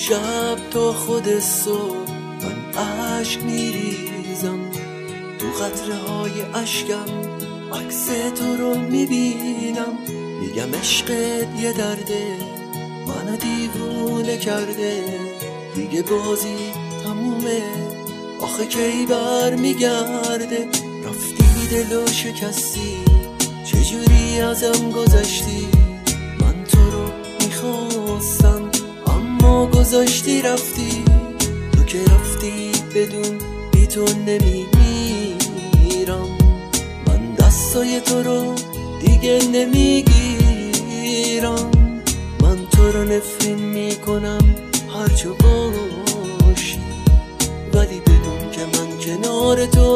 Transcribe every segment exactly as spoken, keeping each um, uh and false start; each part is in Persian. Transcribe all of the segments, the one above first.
شب تا خود صبح من عشق میریزم، تو قطره های عشقم عکس تو رو میبینم. میگم عشقت یه درده منو دیوونه کرده، دیگه بازی تمومه آخه کی بر میگرده. رفتی دلو شکستی چجوری ازم گذشتی، من تو رو میخواستم اما گذاشتی رفتی. تو که رفتی بدون بی تو نمیمیرم، من دستای تو رو دیگه نمیگیرم. من تو رو نفرین میکنم هرچو باشی، ولی بدون که من کنار تو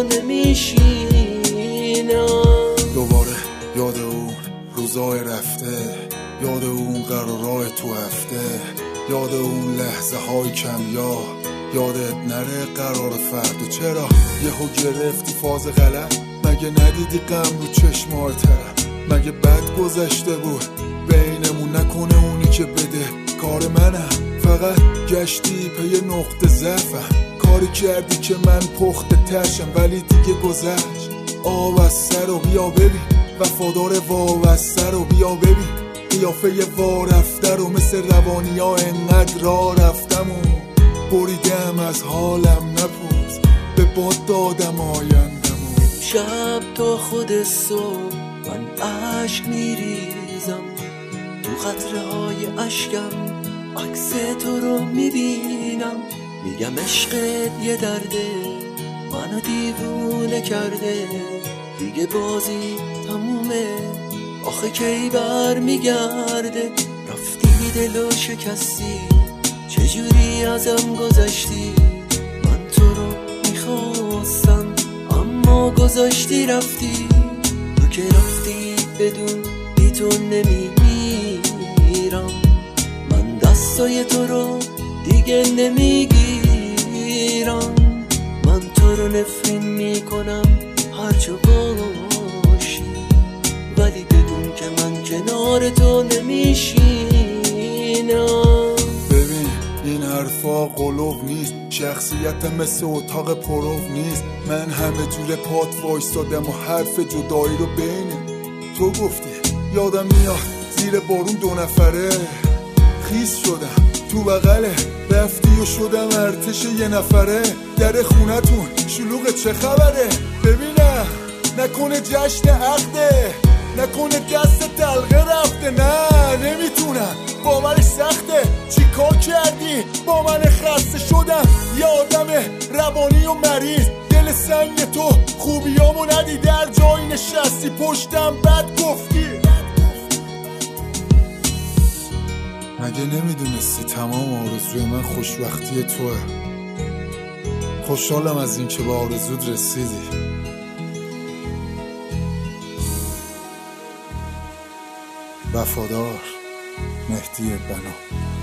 نمیشینم. دوباره یاد اون روزای رفته، یاد اون قرارای تو هفته، یاد اون لحظه های کم یاد، یادت نره قرار فردا. چرا یهو گرفتی فاز غلط؟ مگه ندیدی غم رو چشمای طرف؟ مگه بد گذشته بود بینمون؟ نکنه اونی که بده کار منم، فقط گشتی پی نقطه ضعفم. کاری کردی که من پخته ترشم ولی دیگه گذشت. آب از سر و بیا ببین، وفادار وابسته رو بیا ببین، قیافه وا رفته رو مثل روانی ها انقدر را رفتم و بریدم از حالم. نپرس به باد دادم آیندم. شب تا خود صبح من عشق میریزم، تو قطره های عشقم عکس تو رو میبینم. میگم عشقت یه درده منو دیوونه کرده، دیگه بازی تمومه آخه کی بر میگرده. رفتی دلو شکستی چجوری ازم گذشتی، من تو رو میخواستم اما گذاشتی رفتی. تو که رفتی بدون بی تو نمیمیرم، من دستای تو رو دیگه نمیگیرم. من تو رو نفرین میکنم هرچو باشی، ولی بدون که من کنار تو نمیشینم. ببین این حرفا قلوب نیست، شخصیت مثل اتاق پرو نیست. من همه جور پات وایستادم و حرف جدایی رو بین تو گفتی. یادم میاد زیر بارون دو نفره خیس شدم تو بغله، رفتی و شدم ارتش یه نفره. در خونتون شلوغه چه خبره؟ ببینم نکنه جشن عقده، نکنه دست تلقه رفته. نه نمیتونم باورش سخته، چی کار کردی با من خسته شدم. یه آدم روانی و مریض، دل سنگ تو خوبیامو ندی، در جایی نشستی پشتم بد گفتی. مگه نمیدونستی تمام آرزوی من خوشبختی توه؟ خوشحالم از این که به آرزود رسیدی. وفادار، مهدی بنا.